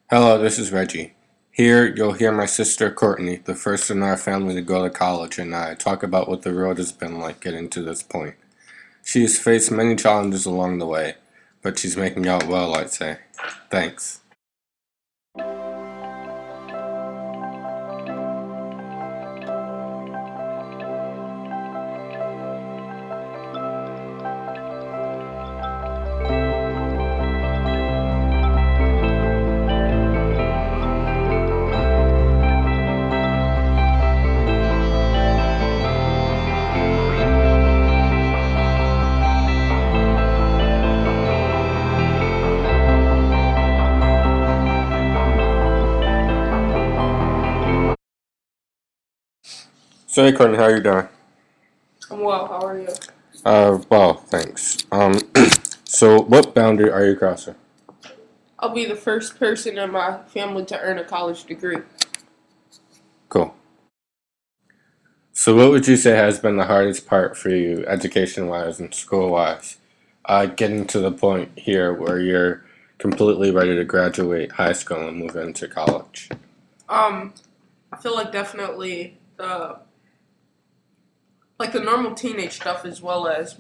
Hello, this is Reggie. Here, you'll hear my sister Courtney, the first in our family to go to college, and I talk about what the road has been like getting to this point. She has faced many challenges along the way, but she's making out well, I'd say. Thanks. So, hey Courtney, how are you doing? I'm well. How are you? Well, thanks. So what boundary are you crossing? I'll be the first person in my family to earn a college degree. Cool. So what would you say has been the hardest part for you, education-wise and school-wise? Getting to the point here where you're completely ready to graduate high school and move into college. Um, I feel like definitely the normal teenage stuff as well as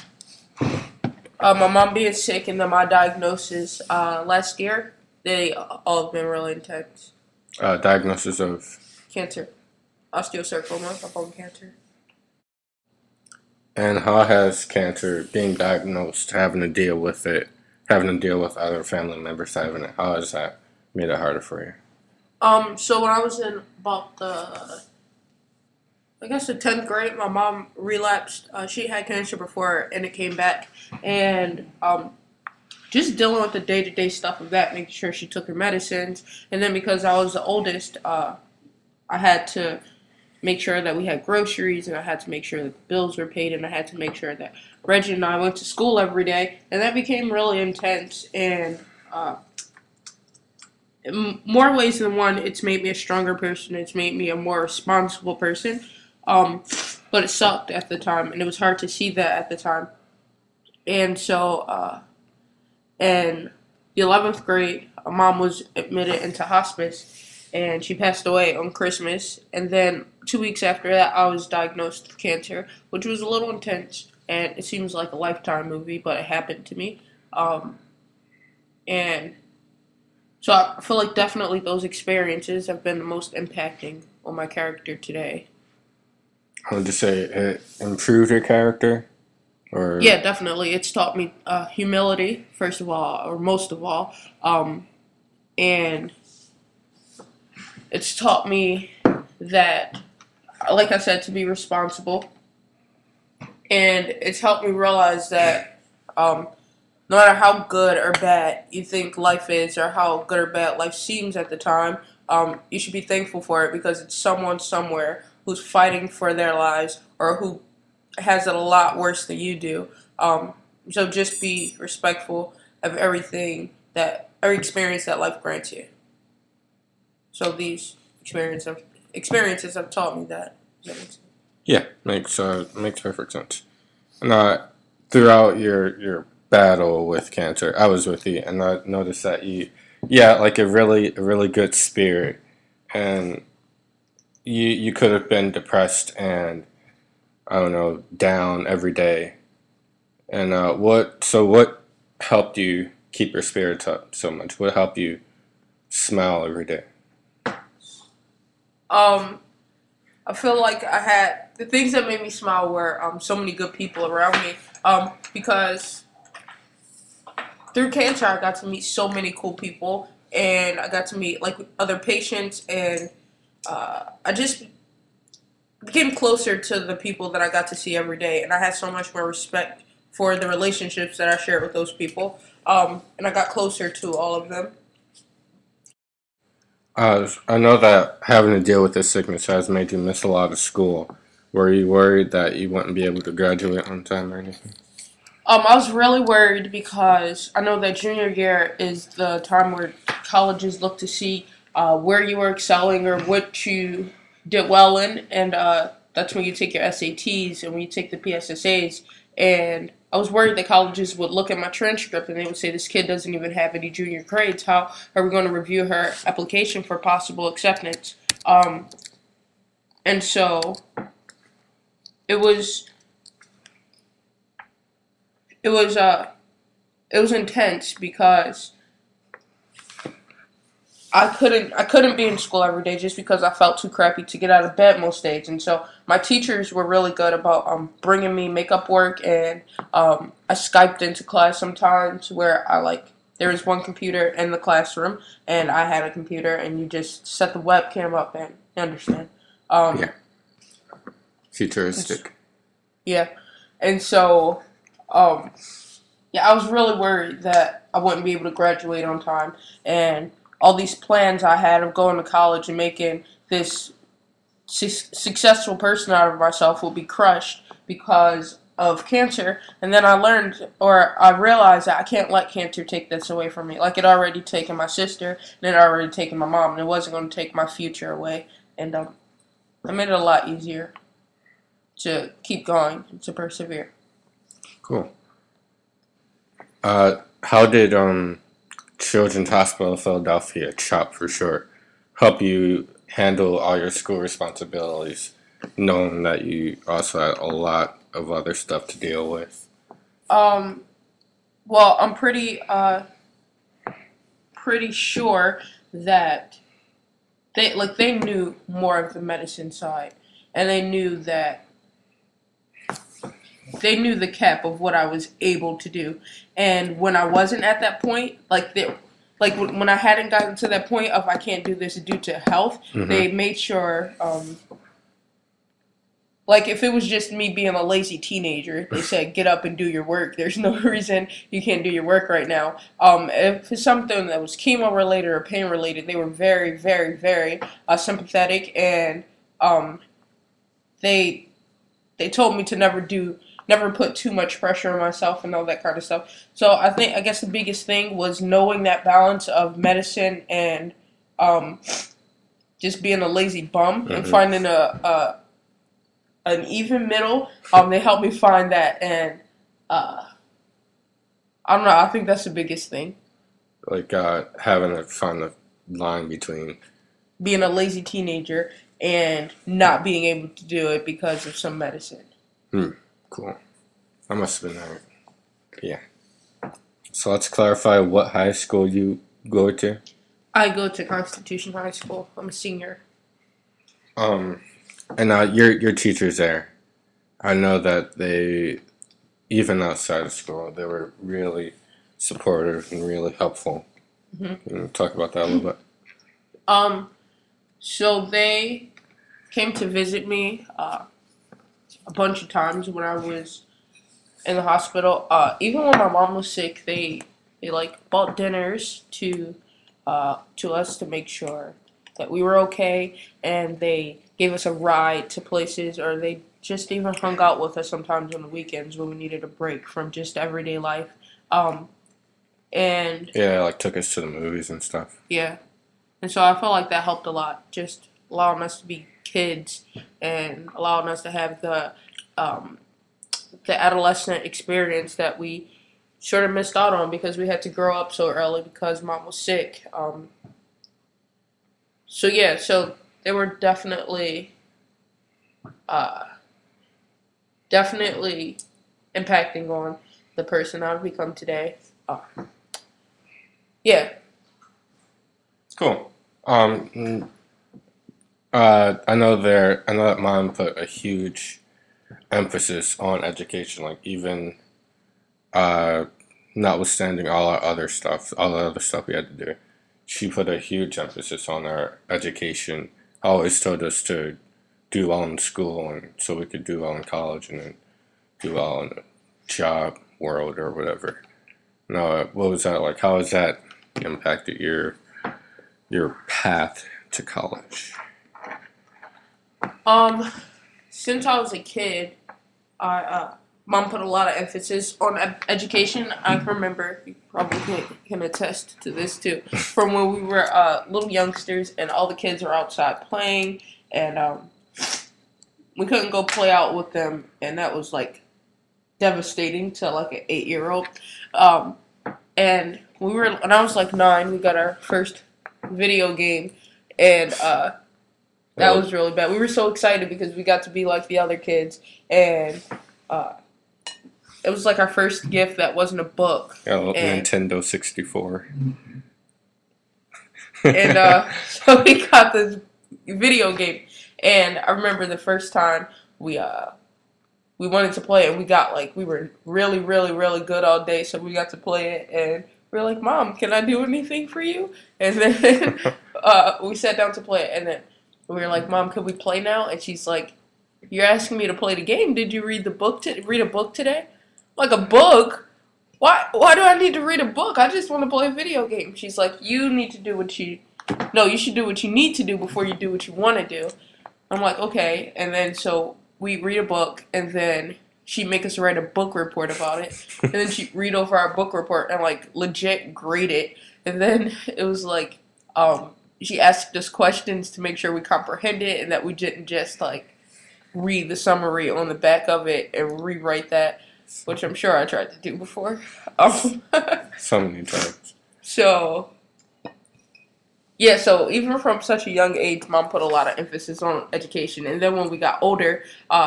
my mom being sick and then my diagnosis last year. They all have been really intense. Diagnosis of, Cancer, osteosarcoma, bone cancer. and how has cancer, being diagnosed, having to deal with it, having to deal with other family members having it, how has that made it harder for you? So when I was in about the 10th grade, my mom relapsed. She had cancer before and it came back. And just dealing with the day to day stuff of that, making sure she took her medicines. And then because I was the oldest, I had to make sure that we had groceries and I had to make sure that the bills were paid and I had to make sure that Reggie and I went to school every day. And that became really intense. And in more ways than one, it's made me a stronger person. It's made me a more responsible person. Um, but it sucked at the time, and it was hard to see that at the time. And so, in the 11th grade, mom was admitted into hospice, and she passed away on Christmas. And then 2 weeks after that, I was diagnosed with cancer, which was a little intense, and it seems like a Lifetime movie, but it happened to me. Um, and so I feel like definitely those experiences have been the most impacting on my character today. I would just say it improved your character, or Yeah, definitely. It's taught me humility, first of all, or most of all. And it's taught me that, like I said, to be responsible. And it's helped me realize that no matter how good or bad you think life is, or how good or bad life seems at the time, you should be thankful for it because it's someone somewhere who's fighting for their lives or who has it a lot worse than you do. So just be respectful of every experience that life grants you. So these experiences have taught me that. Does that make sense? yeah, makes perfect sense. And throughout your battle with cancer, I was with you, and I noticed that yeah, like a really good spirit, and you could have been depressed and I don't know down every day. And what helped you keep your spirits up so much? What helped you smile every day? Um, I feel like I had the things that made me smile were so many good people around me. Because through cancer, I got to meet so many cool people, and I got to meet like other patients, and I just became closer to the people that I got to see every day, and I had so much more respect for the relationships that I shared with those people, and I got closer to all of them. I know that having to deal with this sickness has made you miss a lot of school. Were you worried that you wouldn't be able to graduate on time or anything? I was really worried because I know that junior year is the time where colleges look to see where you were excelling or what you did well in, and that's when you take your SATs and when you take the PSSAs. And I was worried that colleges would look at my transcript and they would say, this kid doesn't even have any junior grades. How are we going to review her application for possible acceptance? And so it was it was it was intense because I couldn't be in school every day just because I felt too crappy to get out of bed most days. And so my teachers were really good about bringing me makeup work, and I Skyped into class sometimes where there was one computer in the classroom and I had a computer, and you just set the webcam up and you understand. Yeah. Futuristic. Yeah, and so yeah, I was really worried that I wouldn't be able to graduate on time, and all these plans I had of going to college and making this successful person out of myself will be crushed because of cancer. And then I realized that I can't let cancer take this away from me. Like, it already taken my sister, and it already taken my mom, and it wasn't going to take my future away. And I made it a lot easier to keep going and to persevere. Cool. How did Children's Hospital of Philadelphia, CHOP for short, help you handle all your school responsibilities, knowing that you also had a lot of other stuff to deal with? Well, I'm pretty sure that they knew more of the medicine side, and they knew the cap of what I was able to do. And when I wasn't at that point, when I hadn't gotten to that point of I can't do this due to health, they made sure, if it was just me being a lazy teenager, they said, get up and do your work. There's no reason you can't do your work right now. If it's something that was chemo related or pain related, they were very, very, very sympathetic, and they told me to never put too much pressure on myself and all that kind of stuff. So I guess the biggest thing was knowing that balance of medicine and just being a lazy bum and finding an even middle. They helped me find that, and I don't know. I think that's the biggest thing. Like having to find the line between being a lazy teenager and not being able to do it because of some medicine. Cool. I must have been there. Yeah. So let's clarify what high school you go to. I go to Constitution High School. I'm a senior. And your teachers there, I know that they, even outside of school, they were really supportive and really helpful. Can you talk about that a little bit? So they came to visit me a bunch of times when I was in the hospital. Even when my mom was sick, they bought dinners to us to make sure that we were okay, and they gave us a ride to places, or they just even hung out with us sometimes on the weekends when we needed a break from just everyday life. And yeah, took us to the movies and stuff. Yeah, and so I felt like that helped a lot, just allowing us to be kids and allowing us to have the adolescent experience that we sort of missed out on because we had to grow up so early because mom was sick. So they were definitely impacting on the person I've become today. Yeah. Cool. I know that mom put a huge emphasis on education, even notwithstanding all the other stuff we had to do. She put a huge emphasis on our education. Always told us to do well in school, and so we could do well in college, and then do well in the job world or whatever. Now, what was that like? How has that impacted your path to college? Since I was a kid, Mom put a lot of emphasis on education. I can remember, you probably can attest to this too, from when we were little youngsters and all the kids were outside playing, and we couldn't go play out with them, and that was devastating to like an 8-year-old. Um, and when I was like 9, we got our first video game, and that was really bad. We were so excited because we got to be like the other kids, and uh, it was like our first gift that wasn't a book. Nintendo 64. And so we got this video game, and I remember the first time we wanted to play it, and we were really, really, really good all day, so we got to play it, and we were like, Mom, can I do anything for you? And then we sat down to play it, and then we were like, Mom, can we play now? And she's like, you're asking me to play the game. Did you read a book today? Like, a book? Why do I need to read a book? I just want to play a video game. She's like, you should do what you need to do before you do what you want to do. I'm like, okay. And then so we read a book, and then she'd make us write a book report about it. And then she'd read over our book report and like legit grade it. And then it was like, she asked us questions to make sure we comprehend it and that we didn't just like read the summary on the back of it and rewrite that, which I'm sure I tried to do before. So many times. So, yeah, so even from such a young age, Mom put a lot of emphasis on education. And then when we got older,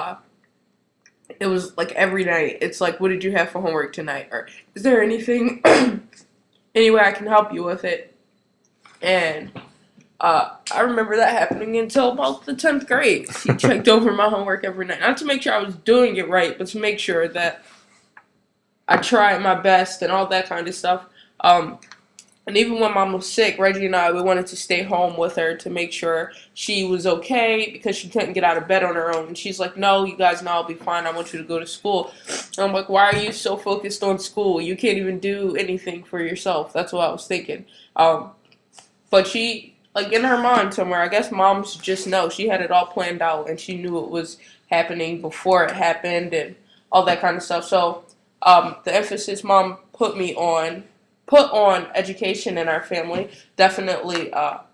it was like every night. It's like, what did you have for homework tonight? Or is there anything, any way I can help you with it? And I remember that happening until about the 10th grade. She checked over my homework every night. Not to make sure I was doing it right, but to make sure that I tried my best and all that kind of stuff. And even when Mom was sick, Reggie and I, we wanted to stay home with her to make sure she was okay because she couldn't get out of bed on her own. And she's like, no, you guys know I'll be fine. I want you to go to school. And I'm like, why are you so focused on school? You can't even do anything for yourself. That's what I was thinking. But she, like in her mind somewhere, I guess moms just know. She had it all planned out and she knew it was happening before it happened and all that kind of stuff. So the emphasis Mom put on education in our family definitely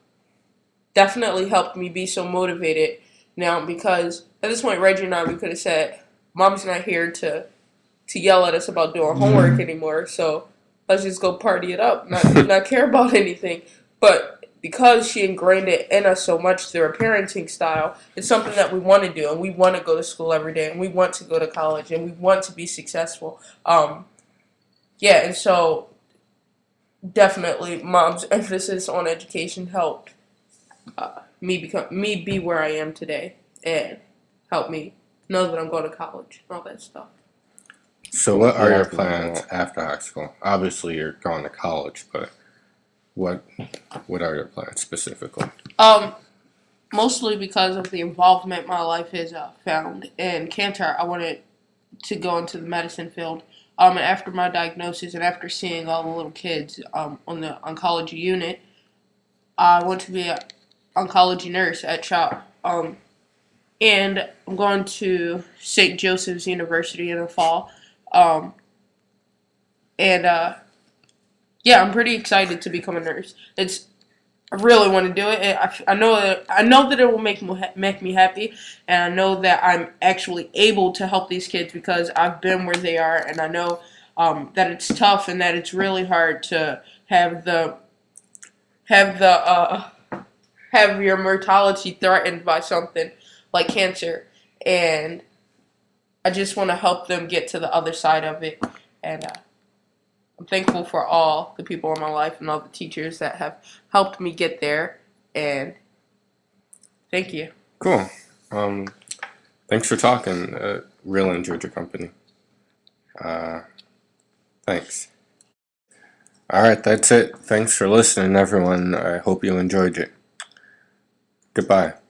helped me be so motivated now, because at this point Reggie and I, we could have said, Mom's not here to yell at us about doing homework anymore, so let's just go party it up, not care about anything. But because she ingrained it in us so much through her parenting style, it's something that we want to do, and we want to go to school every day, and we want to go to college, and we want to be successful. Yeah, and so definitely Mom's emphasis on education helped me be where I am today, and helped me know that I'm going to college and all that stuff. So what are your plans after high school? Obviously you're going to college, but what are your plans specifically? Mostly because of the involvement my life has found in Cantor, I wanted to go into the medicine field. And after my diagnosis and after seeing all the little kids on the oncology unit, I want to be an oncology nurse at CHOP. And I'm going to St. Joseph's University in the fall. Yeah, I'm pretty excited to become a nurse. I really want to do it. I know that it will make me happy, and I know that I'm actually able to help these kids because I've been where they are, and I know that it's tough and that it's really hard to have your mortality threatened by something like cancer, and I just want to help them get to the other side of it, and I'm thankful for all the people in my life and all the teachers that have helped me get there, and thank you. Cool. Thanks for talking. Really enjoyed your company. Thanks. All right, that's it. Thanks for listening, everyone. I hope you enjoyed it. Goodbye.